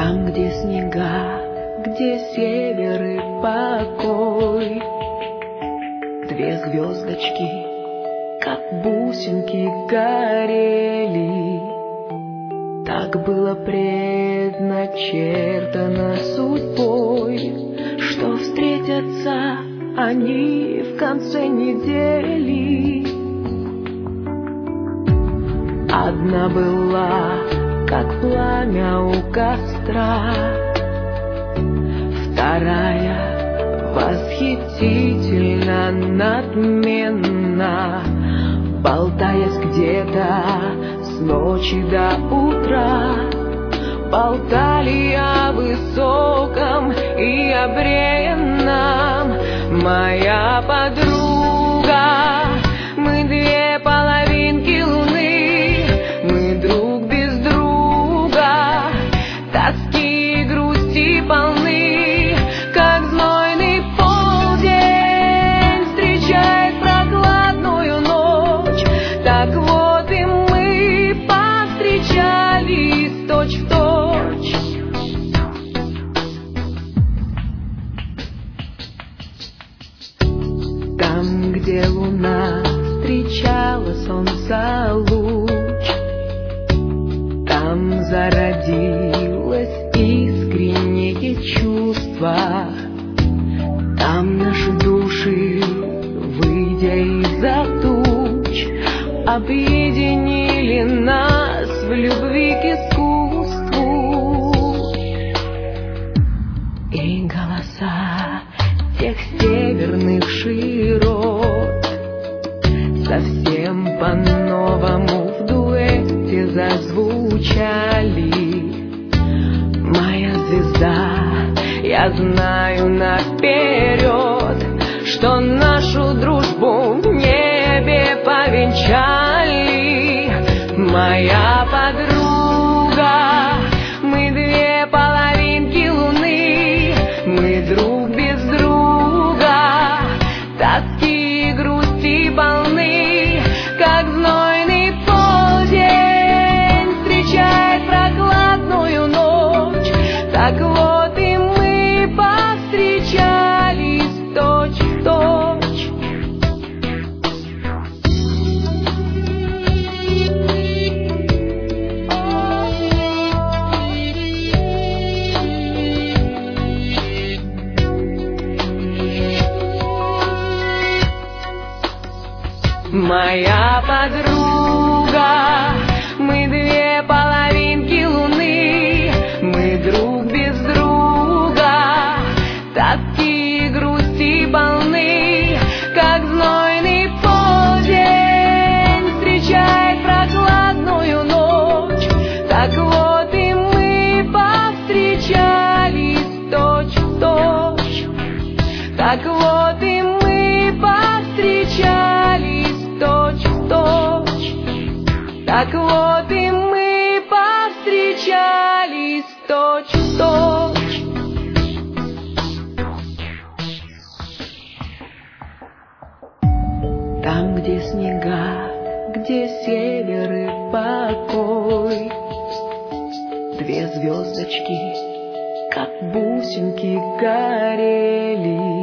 Там, где снега, где север и покой, две звездочки, как бусинки, горели. Так было предначертано судьбой, что встретятся они в конце недели. Одна была, как пламя у костра, вторая восхитительно надменна, болтаясь где-то с ночи до утра. Болтали о высоком и о бренном. Моя подруга, мы две половинки луны, мы друг без друга, тоски и грусти полны, как знойный полдень встречает прохладную ночь. Так вот и мы повстречались точь-в-точь. Там, где луна встречала солнца луч, там зародилось искреннее чувство. Там наши души, выйдя из-за туч, объединили нас в любви к искусству. И голоса тех северных широт совсем по-новому в дуэте зазвучали. Моя звезда, я знаю наперед, что нашу дружбу в небе повенчали. Моя подруга, мы две половинки луны, мы друг без друга, тоски и грусти полны, как знойный полдень встречает прохладную ночь. Так вот и мы повстречались точь-в-точь. Моя подруга, мы две половинки луны, мы друг без друга, тоски и грусти полны, как знойный полдень встречает прохладную ночь. Так вот и мы повстречались точь-в-точь. Так вот и мы повстречались точь-в-точь. Так вот и мы повстречались точь-в-точь. Там, где снега, где север и покой, две звездочки, как бусинки, горели.